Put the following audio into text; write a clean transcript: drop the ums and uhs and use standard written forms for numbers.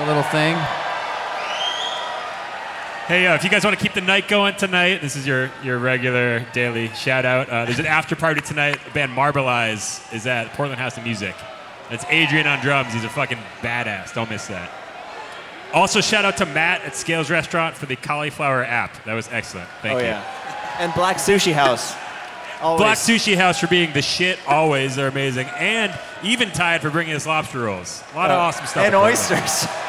little thing. Hey, if you guys want to keep the night going tonight, this is your regular daily shout out. There's an after party tonight. The band Marbleize is at Portland House of Music. It's Adrian on drums. He's a fucking badass. Don't miss that. Also, shout out to Matt at Scales Restaurant for the cauliflower app. That was excellent. Thank you. Yeah. And Black Sushi House. Always. Black Sushi House for being the shit always. They're amazing. And Eventide for bringing us lobster rolls. A lot of awesome stuff. And oysters.